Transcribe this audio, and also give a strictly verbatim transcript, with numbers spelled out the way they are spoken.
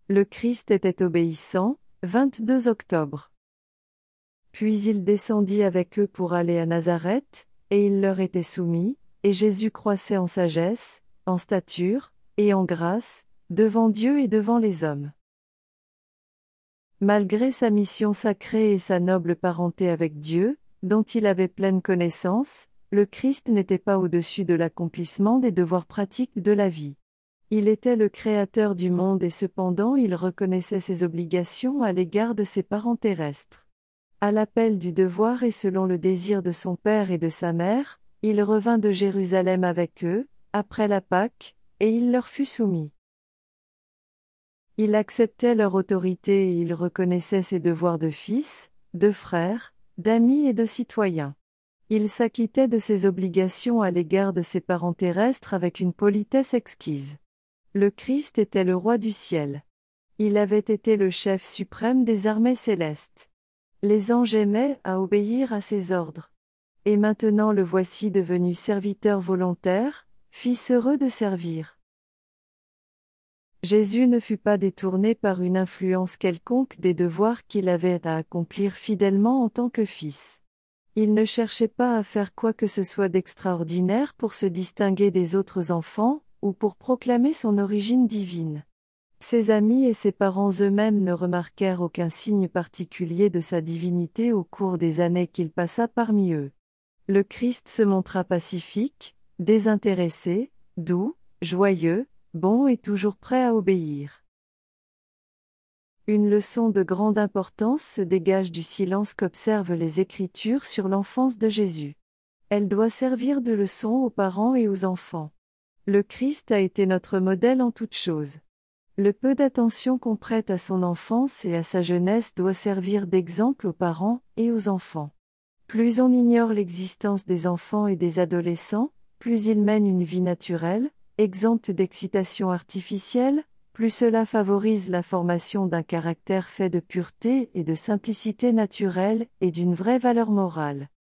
Le Christ était obéissant. vingt-deux octobre. Puis il descendit avec eux pour aller à Nazareth, et il leur était soumis, et Jésus croissait en sagesse, en stature, et en grâce, devant Dieu et devant les hommes. Malgré sa mission sacrée et sa noble parenté avec Dieu, dont il avait pleine connaissance, le Christ n'était pas au-dessus de l'accomplissement des devoirs pratiques de la vie. Il était le Créateur du monde et cependant il reconnaissait ses obligations à l'égard de ses parents terrestres. À l'appel du devoir et selon le désir de son père et de sa mère, il revint de Jérusalem avec eux, après la Pâque, et il leur fut soumis. Il acceptait leur autorité et il reconnaissait ses devoirs de fils, de frère, d'ami et de citoyen. Il s'acquittait de ses obligations à l'égard de ses parents terrestres avec une politesse exquise. Le Christ était le roi du ciel. Il avait été le chef suprême des armées célestes. Les anges aimaient à obéir à ses ordres. Et maintenant le voici devenu serviteur volontaire, fils heureux de servir. Jésus ne fut pas détourné par une influence quelconque des devoirs qu'il avait à accomplir fidèlement en tant que fils. Il ne cherchait pas à faire quoi que ce soit d'extraordinaire pour se distinguer des autres enfants, ou pour proclamer son origine divine. Ses amis et ses parents eux-mêmes ne remarquèrent aucun signe particulier de sa divinité au cours des années qu'il passa parmi eux. Le Christ se montra pacifique, désintéressé, doux, joyeux, bon et toujours prêt à obéir. Une leçon de grande importance se dégage du silence qu'observent les Écritures sur l'enfance de Jésus. Elle doit servir de leçon aux parents et aux enfants. Le Christ a été notre modèle en toutes choses. Le peu d'attention qu'on prête à son enfance et à sa jeunesse doit servir d'exemple aux parents et aux enfants. Plus on ignore l'existence des enfants et des adolescents, plus ils mènent une vie naturelle, exempte d'excitation artificielle, plus cela favorise la formation d'un caractère fait de pureté et de simplicité naturelle et d'une vraie valeur morale.